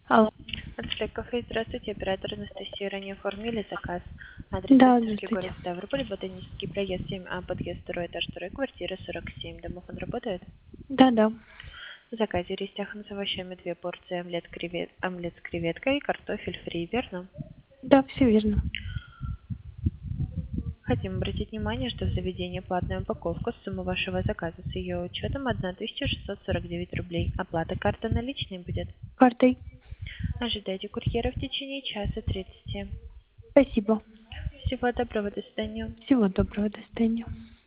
Алло. Артек кафе, здравствуйте, оператор Анастасия, ранее оформили заказ. Адрес Да, Воктябрьский, здравствуйте. город Ставрополь, Ботанический проезд 7А, подъезд 2, этаж 2, квартира 47. Домофон работает? Да. В заказе рис тяхан с овощами, 2 порции, омлет с креветкой и картофель фри, верно? Да, все верно. Хотим обратить внимание, что в заведении платная упаковка, сумма вашего заказа с ее учетом 1649 рублей. Оплата карта наличной будет. Картой. Ожидайте курьера в течение часа 30. Спасибо. Всего доброго, до свидания. Всего доброго. До свидания.